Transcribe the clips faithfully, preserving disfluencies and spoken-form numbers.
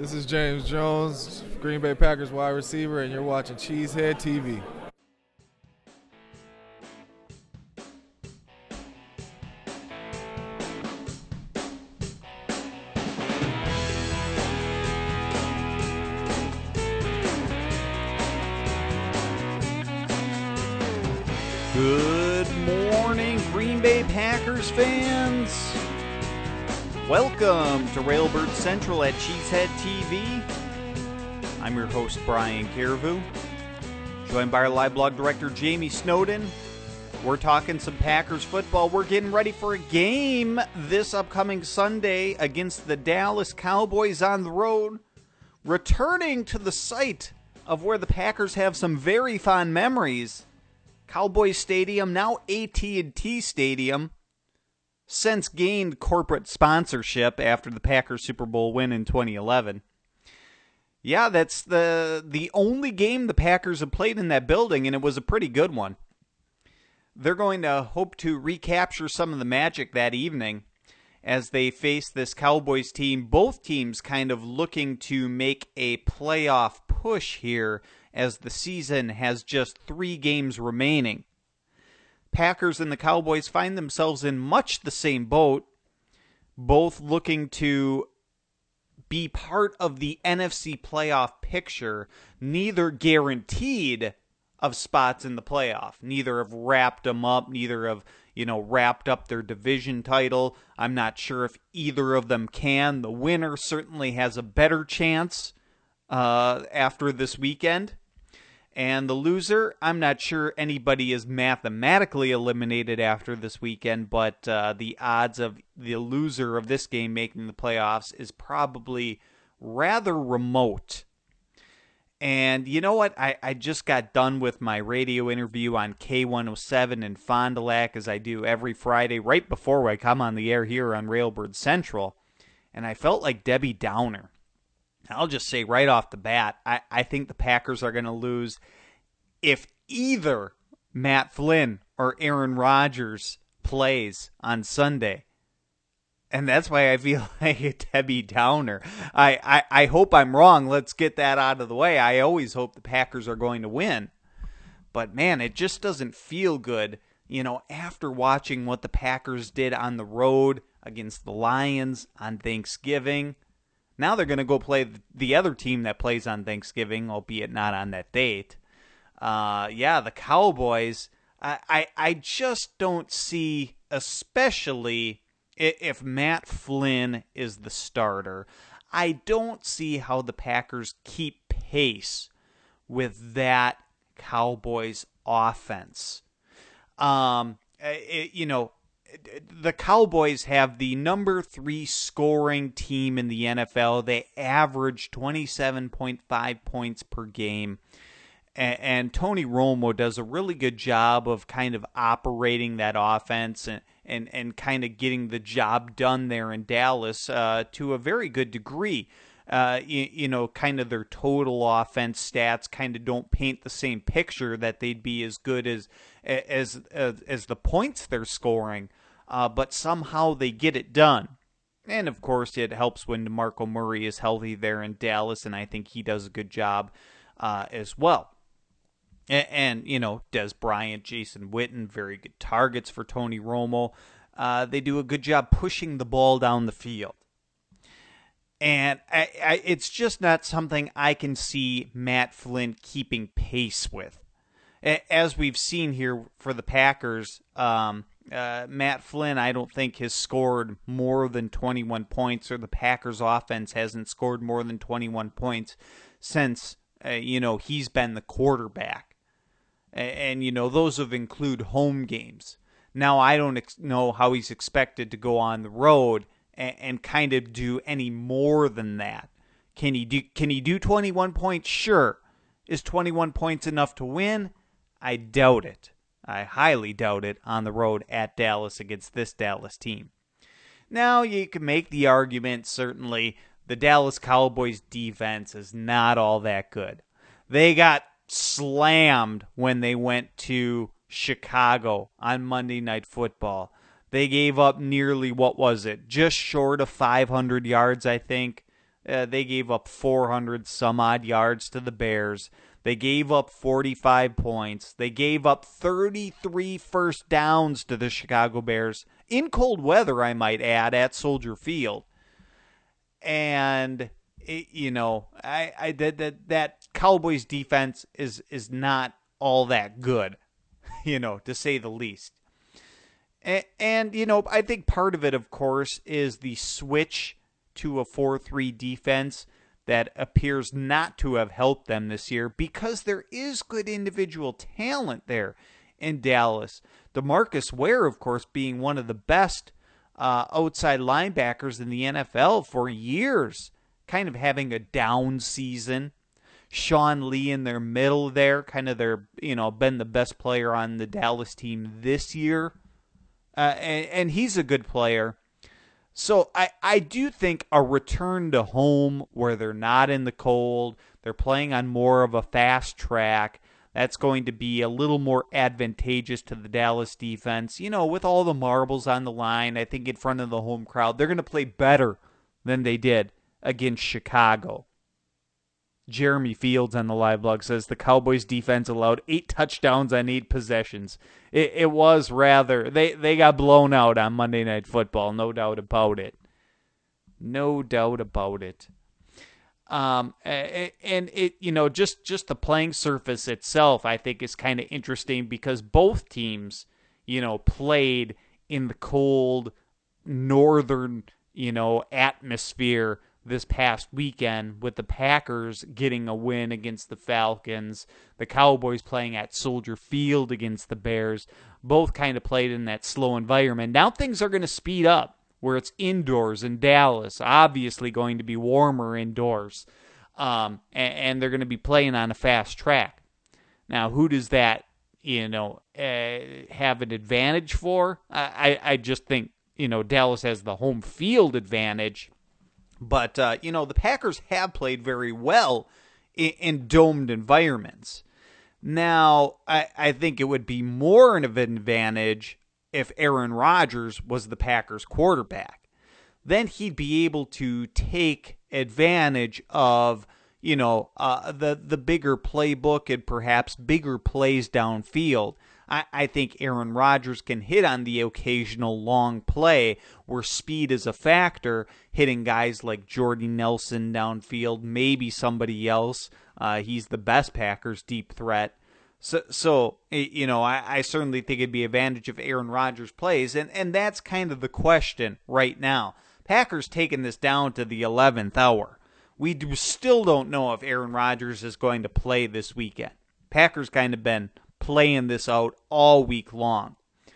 This is James Jones, Green Bay Packers wide receiver, and you're watching Cheesehead T V. Good morning, Green Bay Packers fans. Welcome to Railbird Central at Cheesehead T V. I'm your host, Brian Carrevu, joined by our live blog director, Jamie Snowden. We're talking some Packers football. We're getting ready for a game this upcoming Sunday against the Dallas Cowboys on the road, returning to the site of where the Packers have some very fond memories. Cowboys Stadium, now A T and T Stadium, since gained corporate sponsorship after the Packers Super Bowl win in twenty eleven. Yeah, that's the the only game the Packers have played in that building, and it was a pretty good one. They're going to hope to recapture some of the magic that evening as they face this Cowboys team. Both teams kind of looking to make a playoff push here as the season has just three games remaining. Packers and the Cowboys find themselves in much the same boat, both looking to be part of the N F C playoff picture, neither guaranteed of spots in the playoff. Neither have wrapped them up, neither have, you know, wrapped up their division title. I'm not sure if either of them can. The winner certainly has a better chance uh, after this weekend. And the loser, I'm not sure anybody is mathematically eliminated after this weekend, but uh, the odds of the loser of this game making the playoffs is probably rather remote. And you know what? I, I just got done with my radio interview on K one oh seven in Fond du Lac, as I do every Friday right before I come on the air here on Railbird Central. And I felt like Debbie Downer. I'll just say right off the bat, I, I think the Packers are going to lose if either Matt Flynn or Aaron Rodgers plays on Sunday. And that's why I feel like a Debbie Downer. I, I, I hope I'm wrong. Let's get that out of the way. I always hope the Packers are going to win. But man, it just doesn't feel good, you know, after watching what the Packers did on the road against the Lions on Thanksgiving. Now they're going to go play the other team that plays on Thanksgiving, albeit not on that date. Uh, yeah, the Cowboys, I, I, I just don't see, especially if Matt Flynn is the starter, I don't see how the Packers keep pace with that Cowboys offense. Um, it, you know, the Cowboys have the number three scoring team in the N F L. They average twenty-seven point five points per game. And, and Tony Romo does a really good job of kind of operating that offense and, and, and kind of getting the job done there in Dallas uh, to a very good degree. Uh, you, you know, kind of their total offense stats kind of don't paint the same picture that they'd be as good as as as, as the points they're scoring. Uh, but somehow they get it done. And, of course, it helps when DeMarco Murray is healthy there in Dallas, and I think he does a good job uh, as well. And, and, you know, Des Bryant, Jason Witten, very good targets for Tony Romo. Uh, they do a good job pushing the ball down the field. And I, I, it's just not something I can see Matt Flynn keeping pace with. As we've seen here for the Packers, um, uh, Matt Flynn, I don't think, has scored more than twenty-one points, or the Packers offense hasn't scored more than twenty-one points since, uh, you know, he's been the quarterback. And, and, you know, those have include home games. Now, I don't ex- know how he's expected to go on the road and, and kind of do any more than that. Can he do, can he do twenty-one points? Sure. Is twenty-one points enough to win? I doubt it. I highly doubt it on the road at Dallas against this Dallas team. Now, you can make the argument, certainly, the Dallas Cowboys defense is not all that good. They got slammed when they went to Chicago on Monday Night Football. They gave up nearly, what was it, just short of five hundred yards, I think. Uh, they gave up four hundred some odd yards to the Bears. They gave up forty-five points. They gave up thirty-three first downs to the Chicago Bears in cold weather, I might add, at Soldier Field. And it, you know, I, I that that that Cowboys defense is is not all that good, you know, to say the least. And, and you know, I think part of it, of course, is the switch to a four three defense that appears not to have helped them this year, because there is good individual talent there in Dallas. DeMarcus Ware, of course, being one of the best uh, outside linebackers in the N F L for years, kind of having a down season. Sean Lee in their middle there, kind of their, you know, been the best player on the Dallas team this year. Uh, and, and he's a good player. So I, I do think a return to home where they're not in the cold, they're playing on more of a fast track, that's going to be a little more advantageous to the Dallas defense. You know, with all the marbles on the line, I think in front of the home crowd, they're going to play better than they did against Chicago. Jeremy Fields on the live blog says the Cowboys defense allowed eight touchdowns on eight possessions. It, it was rather, they, they got blown out on Monday Night Football, no doubt about it. No doubt about it. Um, and it, you know, just, just the playing surface itself, I think, is kind of interesting because both teams, you know, played in the cold northern, you know, atmosphere this past weekend, with the Packers getting a win against the Falcons, the Cowboys playing at Soldier Field against the Bears. Both kind of played in that slow environment. Now things are going to speed up where it's indoors in Dallas, obviously going to be warmer indoors, um, and, and they're going to be playing on a fast track. Now, who does that, you know, uh, have an advantage for? I, I just think, you know, Dallas has the home field advantage. But, uh, you know, the Packers have played very well in, in domed environments. Now, I, I think it would be more of an advantage if Aaron Rodgers was the Packers quarterback. Then he'd be able to take advantage of, you know, uh, the, the bigger playbook and perhaps bigger plays downfield. I, I think Aaron Rodgers can hit on the occasional long play where speed is a factor, hitting guys like Jordy Nelson downfield, maybe somebody else. Uh, he's the best Packers deep threat. So, so you know, I, I certainly think it'd be advantage if Aaron Rodgers plays, and, and that's kind of the question right now. Packers taking this down to the eleventh hour. We do, still don't know if Aaron Rodgers is going to play this weekend. Packers kind of been playing this out all week long.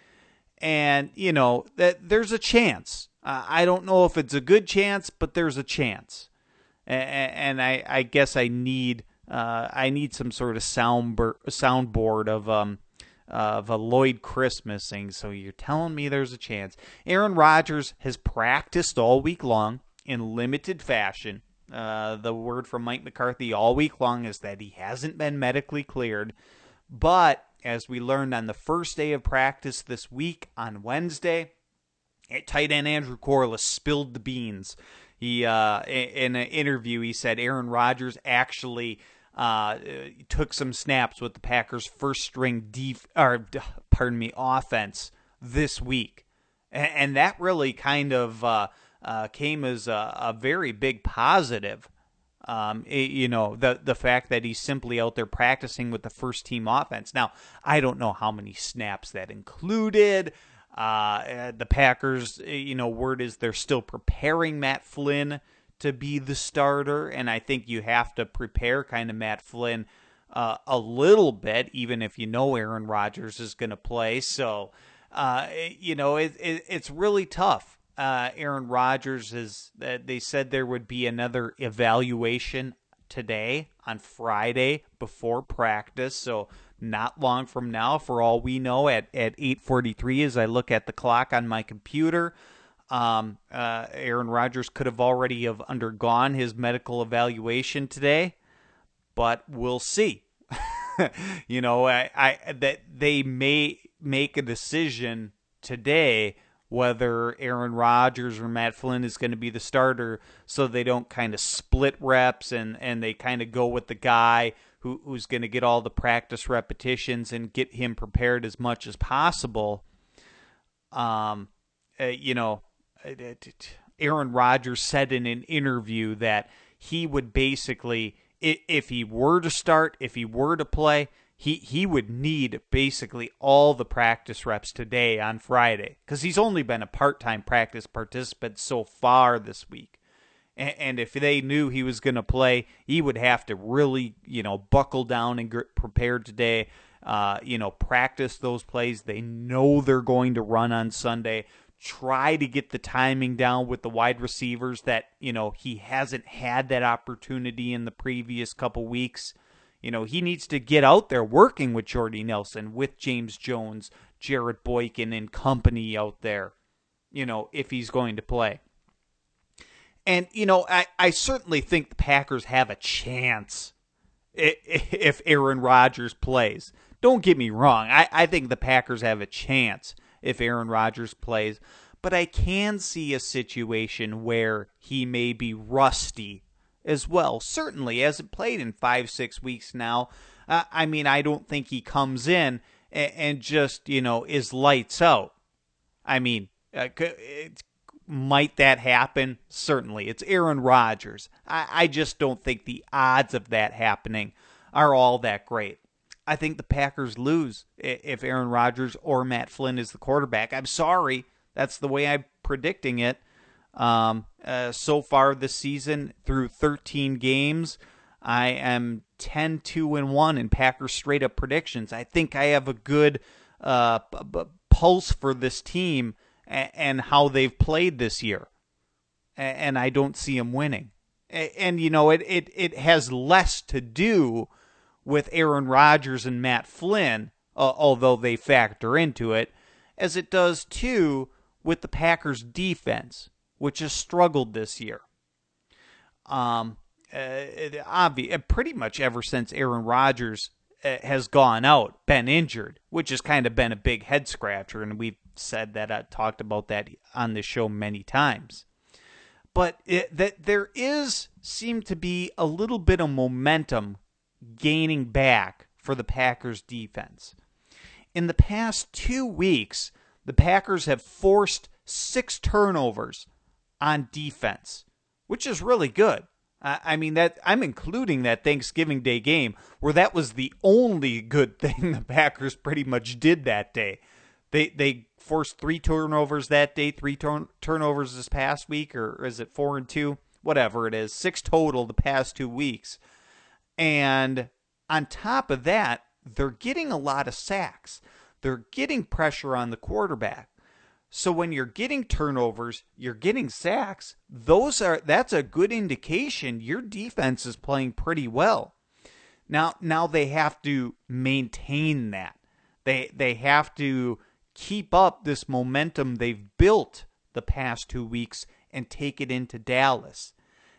And, you know, that there's a chance. Uh, I don't know if it's a good chance, but there's a chance. And, and I, I guess I need uh, I need some sort of sound soundboard of um of a Lloyd Christmas saying, so you're telling me there's a chance. Aaron Rodgers has practiced all week long in limited fashion. Uh, the word from Mike McCarthy all week long is that he hasn't been medically cleared. But as we learned on the first day of practice this week on Wednesday, tight end Andrew Corliss spilled the beans. He uh, in an interview, he said Aaron Rodgers actually uh, took some snaps with the Packers' first string def- or pardon me offense this week, and, and that really kind of uh, uh, came as a, a very big positive. Um, it, you know, the the fact that he's simply out there practicing with the first team offense. Now, I don't know how many snaps that included. Uh, the Packers, you know, word is they're still preparing Matt Flynn to be the starter, and I think you have to prepare kind of Matt Flynn uh, a little bit, even if you know Aaron Rodgers is going to play. So, uh, you know, it, it, it's really tough. Uh, Aaron Rodgers is, uh, they said there would be another evaluation today on Friday before practice. So not long from now, for all we know, at, at eight forty-three, as I look at the clock on my computer, um, uh, Aaron Rodgers could have already have undergone his medical evaluation today, but we'll see. you know, I, I that they may make a decision today whether Aaron Rodgers or Matt Flynn is going to be the starter, so they don't kind of split reps and, and they kind of go with the guy who, who's going to get all the practice repetitions and get him prepared as much as possible. Um, uh, you know, Aaron Rodgers said in an interview that he would basically, if he were to start, if he were to play, He he would need basically all the practice reps today on Friday because he's only been a part-time practice participant so far this week. And, and if they knew he was going to play, he would have to really, you know, buckle down and get prepared today, uh, you know, practice those plays they know they're going to run on Sunday, try to get the timing down with the wide receivers that, you know, he hasn't had that opportunity in the previous couple weeks. You know, he needs to get out there working with Jordy Nelson, with James Jones, Jarrett Boykin, and company out there, you know, if he's going to play. And, you know, I, I certainly think the Packers have a chance if Aaron Rodgers plays. Don't get me wrong. I, I think the Packers have a chance if Aaron Rodgers plays. But I can see a situation where he may be rusty as well. Certainly, hasn't played in five, six weeks now. Uh, I mean, I don't think he comes in and, and just, you know, is lights out. I mean, uh, it, might that happen? Certainly. It's Aaron Rodgers. I, I just don't think the odds of that happening are all that great. I think the Packers lose if Aaron Rodgers or Matt Flynn is the quarterback. I'm sorry. That's the way I'm predicting it. Um, uh, so far this season, through thirteen games, I am ten two and one in Packers straight up predictions. I think I have a good uh, p- p- pulse for this team and, and how they've played this year, and, and I don't see them winning. And, and you know, it, it it has less to do with Aaron Rodgers and Matt Flynn, uh, although they factor into it, as it does too with the Packers defense, which has struggled this year. Um, uh, obvi- pretty much ever since Aaron Rodgers uh, has gone out, been injured, which has kind of been a big head scratcher, and we've said that, uh, talked about that on this show many times. But it, that there is, seem to be a little bit of momentum gaining back for the Packers defense. In the past two weeks, the Packers have forced six turnovers on defense, which is really good. I, I mean, that I'm including that Thanksgiving Day game where that was the only good thing the Packers pretty much did that day. They they forced three turnovers that day, three turn, turnovers this past week, or is it four and two? Whatever it is, six total the past two weeks. And on top of that, they're getting a lot of sacks. They're getting pressure on the quarterback. So when you're getting turnovers, you're getting sacks, those are that's a good indication your defense is playing pretty well. Now now they have to maintain that. They they have to keep up this momentum they've built the past two weeks and take it into Dallas.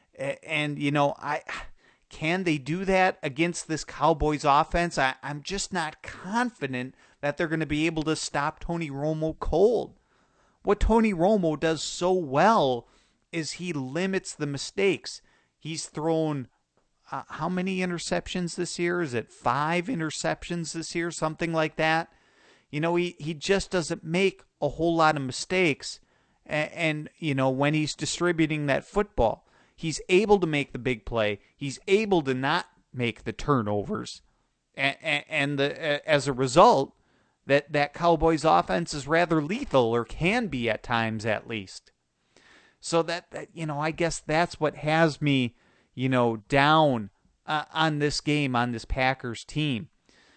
And you know, I can they do that against this Cowboys offense? I, I'm just not confident that they're going to be able to stop Tony Romo cold. What Tony Romo does so well is he limits the mistakes. He's thrown uh, how many interceptions this year? Is it five interceptions this year? Something like that. You know, he, he just doesn't make a whole lot of mistakes. And, and, you know, when he's distributing that football, he's able to make the big play. He's able to not make the turnovers. And, and, and the, as a result, that that Cowboys offense is rather lethal, or can be at times at least. So that, that you know, I guess that's what has me, you know, down uh, on this game, on this Packers team.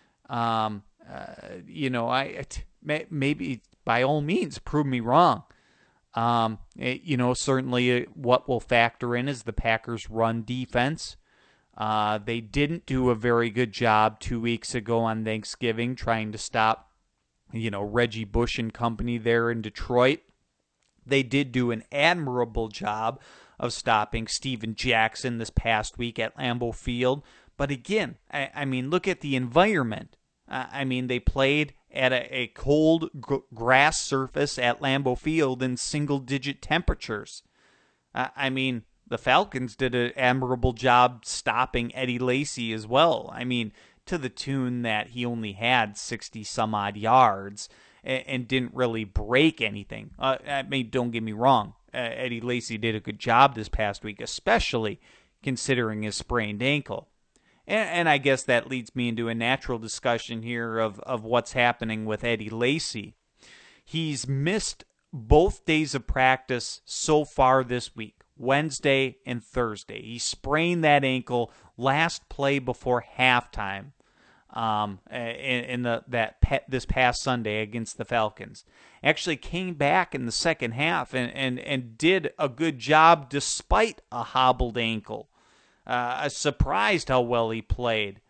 Um, uh, you know, I it, may, maybe by all means prove me wrong. Um, it, you know, certainly what will factor in is the Packers' run defense. Uh, they didn't do a very good job two weeks ago on Thanksgiving trying to stop, you know, Reggie Bush and company there in Detroit. They did do an admirable job of stopping Steven Jackson this past week at Lambeau Field. But again, I, I mean, look at the environment. Uh, I mean, they played at a, a cold g- grass surface at Lambeau Field in single-digit temperatures. Uh, I mean, the Falcons did an admirable job stopping Eddie Lacy as well. I mean, to the tune that he only had sixty-some-odd yards and, and didn't really break anything. Uh, I mean, don't get me wrong. Uh, Eddie Lacy did a good job this past week, especially considering his sprained ankle. And, and I guess that leads me into a natural discussion here of, of what's happening with Eddie Lacy. He's missed both days of practice so far this week, Wednesday and Thursday. He sprained that ankle last play before halftime um, in, in the that pe- this past Sunday against the Falcons. Actually came back in the second half and, and, and did a good job despite a hobbled ankle. Uh, I was surprised how well he played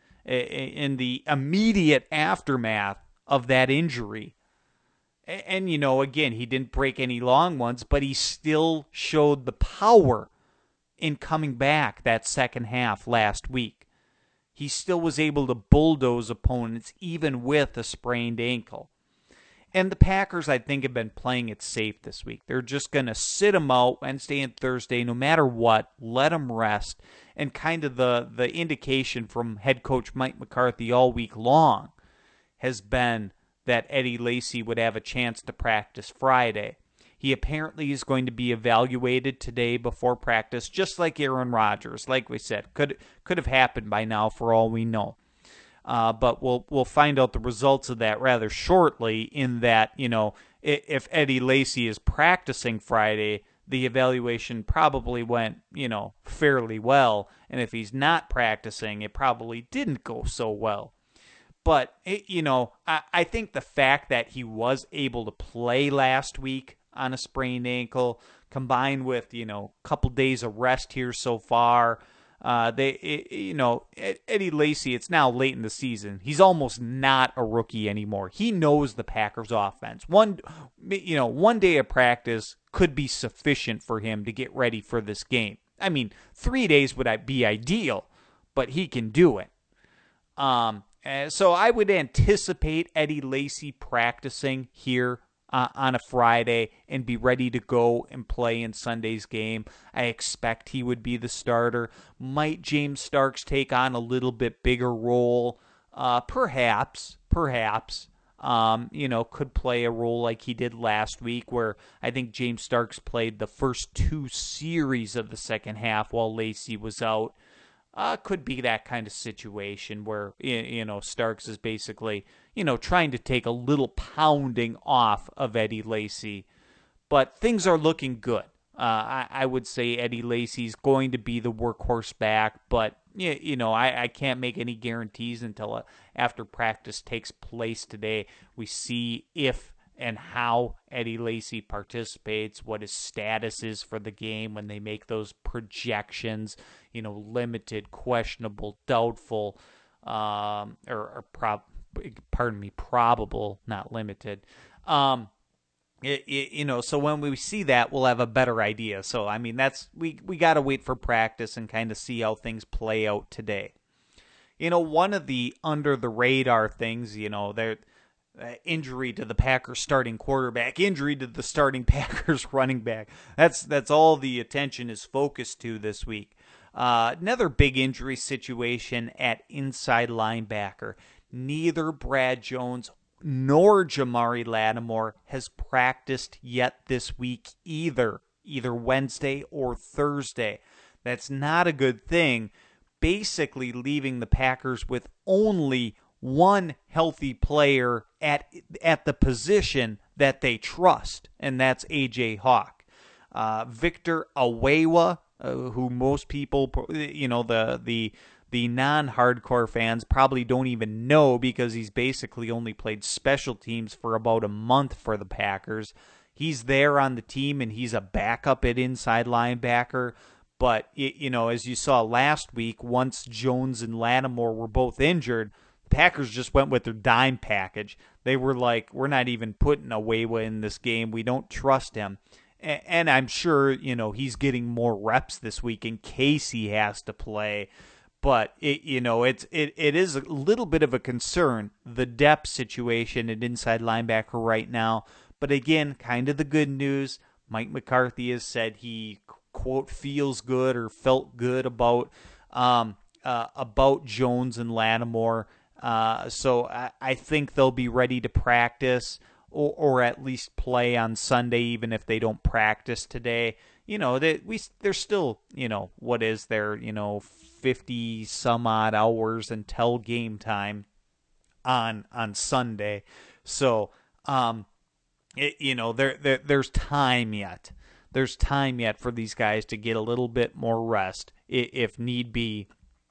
in the immediate aftermath of that injury. And, and, you know, again, he didn't break any long ones, but he still showed the power in coming back that second half last week. He still was able to bulldoze opponents even with a sprained ankle. And the Packers, I think, have been playing it safe this week. They're just going to sit him out Wednesday and Thursday, no matter what, let him rest. And kind of the, the indication from head coach Mike McCarthy all week long has been that Eddie Lacy would have a chance to practice Friday. He apparently is going to be evaluated today before practice, just like Aaron Rodgers. Like we said, could could have happened by now for all we know. Uh, but we'll we'll find out the results of that rather shortly, in that, you know, if Eddie Lacy is practicing Friday, the evaluation probably went, you know, fairly well. And if he's not practicing, it probably didn't go so well. But, it, you know, I, I think the fact that he was able to play last week on a sprained ankle, combined with, you know, a couple days of rest here so far, Uh, they, it, you know, Eddie Lacy, it's now late in the season. He's almost not a rookie anymore. He knows the Packers offense. One, you know, one day of practice could be sufficient for him to get ready for this game. I mean, three days would be ideal, but he can do it. Um, so I would anticipate Eddie Lacy practicing here Uh, on a Friday and be ready to go and play in Sunday's game. I expect he would be the starter. Might James Starks take on a little bit bigger role? Uh, perhaps, perhaps. Um, you know, could play a role like he did last week, where I think James Starks played the first two series of the second half while Lacy was out. Uh, could be that kind of situation where, you know, Starks is basically, you know, trying to take a little pounding off of Eddie Lacy. But things are looking good. Uh, I, I would say Eddie Lacy's going to be the workhorse back, but, you know, I, I can't make any guarantees until uh, after practice takes place today. We see if and how Eddie Lacy participates, what his status is for the game when they make those projections, you know, limited, questionable, doubtful, um, or, or prob, pardon me, probable, not limited. Um, it, it, you know, so when we see that, we'll have a better idea. So, I mean, that's, we, we got to wait for practice and kind of see how things play out today. You know, one of the under the radar things, you know, they're, Uh, injury to the Packers starting quarterback, injury to the starting Packers running back. That's that's all the attention is focused to this week. Uh, another big injury situation at inside linebacker. Neither Brad Jones nor Jamari Lattimore has practiced yet this week either, either Wednesday or Thursday. That's not a good thing, basically leaving the Packers with only one healthy player at at the position that they trust, and that's A J Hawk. Uh, Victor Awewa, uh, who most people, you know, the the the non-hardcore fans probably don't even know, because he's basically only played special teams for about a month for the Packers. He's there on the team, and he's a backup at inside linebacker. But, you know, as you saw last week, once Jones and Lattimore were both injured, Packers just went with their dime package. They were like, we're not even putting Awewa in this game. We don't trust him. And I'm sure, you know, he's getting more reps this week in case he has to play. But it, you know, it's it, it is a little bit of a concern, the depth situation at inside linebacker right now. But again, kind of the good news, Mike McCarthy has said he, quote, feels good or felt good about um, uh, about Jones and Lattimore. Uh, so I, I think they'll be ready to practice or, or at least play on Sunday, even if they don't practice today. You know, they, we there's still, you know, what is there, you know, fifty some odd hours until game time on on Sunday. So, um, it, you know, there, there there's time yet. There's time yet for these guys to get a little bit more rest if need be.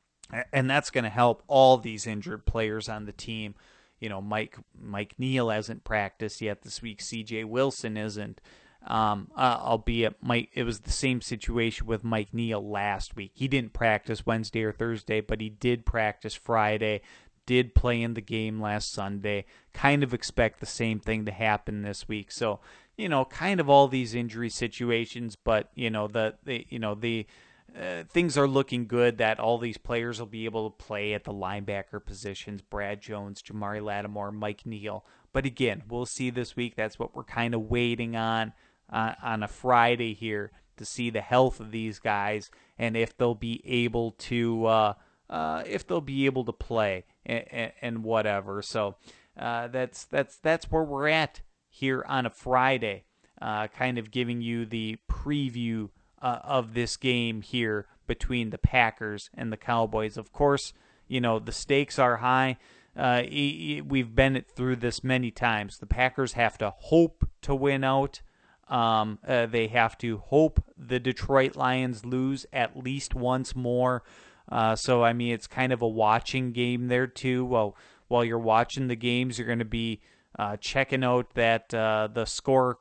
And that's going to help all these injured players on the team. You know, Mike Mike Neal hasn't practiced yet this week. C J Wilson isn't. Um, uh, albeit Mike, it was the same situation with Mike Neal last week. He didn't practice Wednesday or Thursday, but he did practice Friday, did play in the game last Sunday. Kind of expect the same thing to happen this week. So, you know, kind of all these injury situations, but, you know, the, the you know, the uh, things are looking good that all these players will be able to play at the linebacker positions. Brad Jones, Jamari Lattimore, Mike Neal. But again, we'll see this week. That's what we're kind of waiting on. Uh, on a Friday here to see the health of these guys and if they'll be able to uh, uh, if they'll be able to play and, and whatever. So uh, that's that's that's where we're at here on a Friday, uh, kind of giving you the preview uh, of this game here between the Packers and the Cowboys. Of course, you know the stakes are high. Uh, we've been through this many times. The Packers have to hope to win out. Um, uh, they have to hope the Detroit Lions lose at least once more. Uh, so, I mean, it's kind of a watching game there, too. Well, while you're watching the games, you're going to be uh, checking out that uh, the score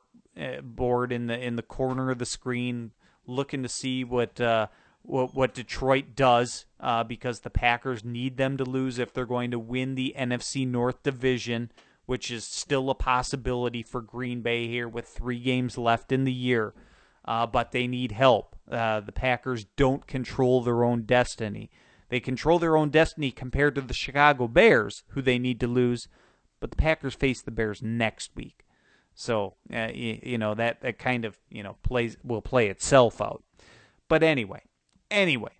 board in the in the corner of the screen, looking to see what uh, what, what Detroit does uh, because the Packers need them to lose if they're going to win the N F C North Division, which is still a possibility for Green Bay here with three games left in the year. Uh, but they need help. Uh, the Packers don't control their own destiny. They control their own destiny compared to the Chicago Bears, who they need to lose. But the Packers face the Bears next week. So, uh, you, you know, that, that kind of, you know, plays will play itself out. But anyway, anyway,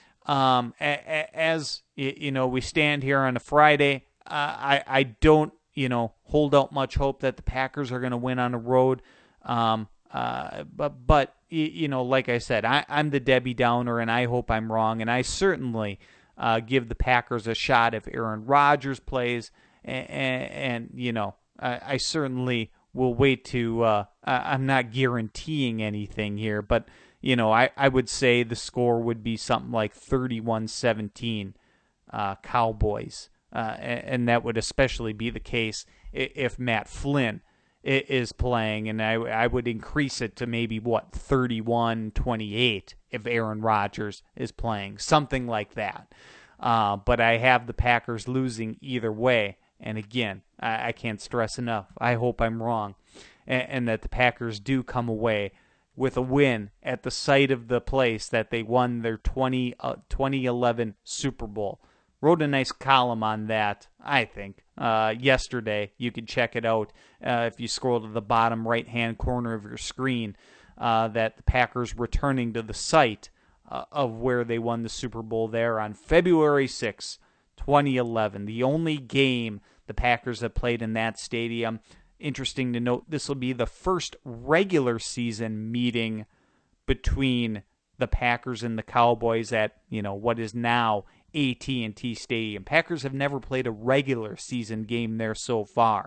um, a, a, as, you know, we stand here on a Friday, uh, I, I don't, you know, hold out much hope that the Packers are going to win on the road. Um, uh, but, but you know, like I said, I, I'm the Debbie Downer, and I hope I'm wrong. And I certainly uh, give the Packers a shot if Aaron Rodgers plays. And, and, and you know, I, I certainly will wait to, uh, I'm not guaranteeing anything here, but, you know, I, I would say the score would be something like thirty-one seventeen uh, Cowboys. Uh, and that would especially be the case if Matt Flynn is playing, and I, I would increase it to maybe, what, thirty-one twenty-eight if Aaron Rodgers is playing, something like that. Uh, but I have the Packers losing either way, and again, I, I can't stress enough. I hope I'm wrong, and, and that the Packers do come away with a win at the site of the place that they won their twenty, uh, twenty eleven Super Bowl. Wrote a nice column on that, I think, uh, yesterday. You can check it out uh, if you scroll to the bottom right-hand corner of your screen, uh, that the Packers returning to the site uh, of where they won the Super Bowl there on February sixth, twenty eleven. The only game the Packers have played in that stadium. Interesting to note, this will be the first regular season meeting between the Packers and the Cowboys at, you know, what is now A T and T Stadium. Packers have never played a regular season game there so far.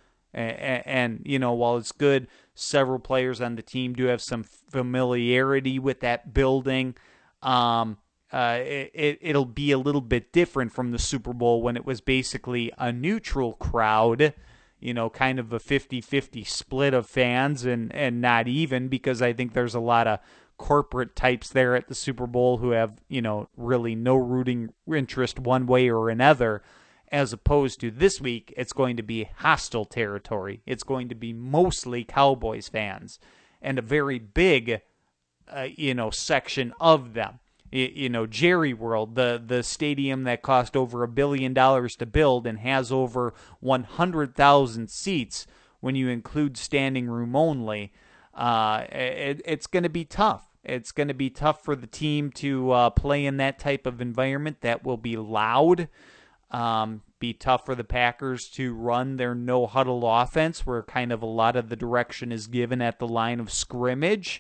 And, and, you know, while it's good, several players on the team do have some familiarity with that building. Um, uh, it, it'll be a little bit different from the Super Bowl when it was basically a neutral crowd, you know, kind of a fifty-fifty split of fans and, and not even, because I think there's a lot of corporate types there at the Super Bowl who have, you know, really no rooting interest one way or another, as opposed to this week, it's going to be hostile territory. It's going to be mostly Cowboys fans and a very big, uh, you know, section of them. you know, Jerry World, the, the stadium that cost over a billion dollars to build and has over one hundred thousand seats when you include standing room only, uh, it, it's going to be tough. It's going to be tough for the team to uh, play in that type of environment that will be loud. Um, be tough for the Packers to run their no-huddle offense where kind of a lot of the direction is given at the line of scrimmage.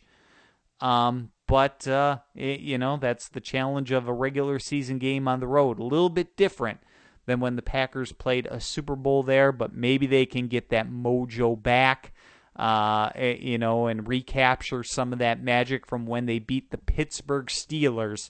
Um, but, uh, it, you know, that's the challenge of a regular season game on the road. A little bit different than when the Packers played a Super Bowl there, but maybe they can get that mojo back, uh, you know, and recapture some of that magic from when they beat the Pittsburgh Steelers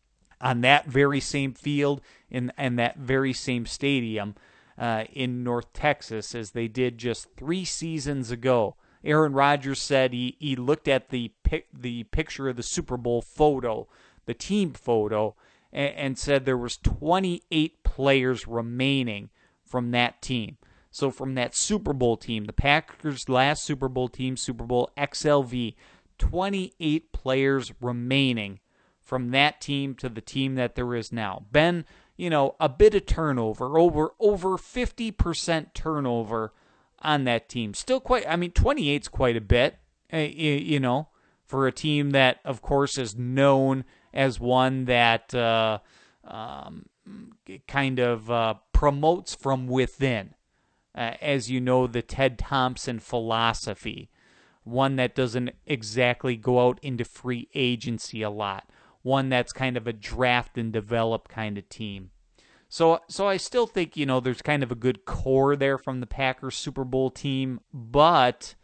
on that very same field in and that very same stadium uh, in North Texas as they did just three seasons ago. Aaron Rodgers said he, he looked at the pic, the picture of the Super Bowl photo, the team photo, and, and said there was twenty-eight players remaining from that team. So from that Super Bowl team, the Packers' last Super Bowl team, Super Bowl X L V, twenty-eight players remaining from that team to the team that there is now. Been, you know, a bit of turnover, over over fifty percent turnover on that team. Still quite, I mean, twenty-eight is quite a bit, uh, you, you know, for a team that, of course, is known as one that uh, um, kind of uh, promotes from within. Uh, as you know, the Ted Thompson philosophy, one that doesn't exactly go out into free agency a lot. One that's kind of a draft and develop kind of team. So so I still think, you know, there's kind of a good core there from the Packers Super Bowl team, but,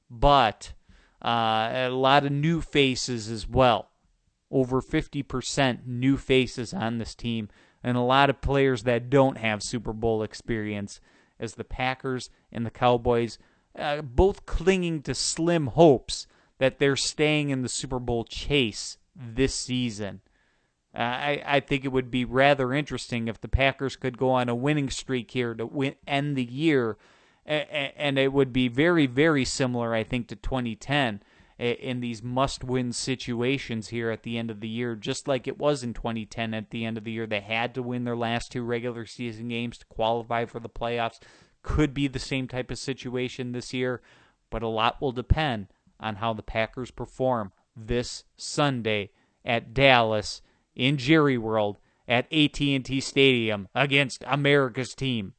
but uh, a lot of new faces as well. Over fifty percent new faces on this team, and a lot of players that don't have Super Bowl experience, as the Packers and the Cowboys uh, both clinging to slim hopes that they're staying in the Super Bowl chase this season. Uh, I, I think it would be rather interesting if the Packers could go on a winning streak here to win, end the year, and, and it would be very, very similar, I think, to twenty ten in these must-win situations here at the end of the year, just like it was in twenty ten at the end of the year. They had to win their last two regular season games to qualify for the playoffs. Could be the same type of situation this year, but a lot will depend on how the Packers perform this Sunday at Dallas in Jerry World at A T and T Stadium against America's team,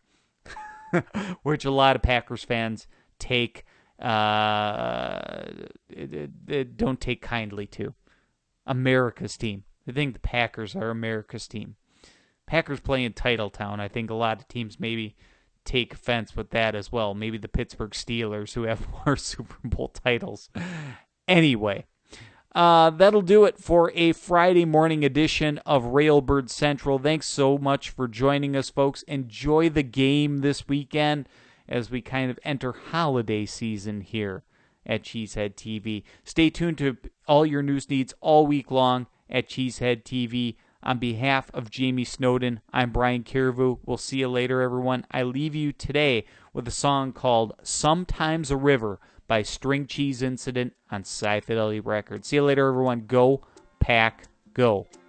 which a lot of Packers fans take uh, don't take kindly to. America's team. They think the Packers are America's team. Packers play in Titletown. I think a lot of teams maybe take offense with that as well. Maybe the Pittsburgh Steelers, who have more Super Bowl titles. Anyway, uh, that'll do it for a Friday morning edition of Railbird Central. Thanks so much for joining us, folks. Enjoy the game this weekend as we kind of enter holiday season here at Cheesehead T V. Stay tuned to all your news needs all week long at Cheesehead T V. On behalf of Jamie Snowden, I'm Brian Carrevo. We'll see you later, everyone. I leave you today with a song called Sometimes a River by String Cheese Incident on Sci Fidelity Records. See you later, everyone. Go, Pack, go.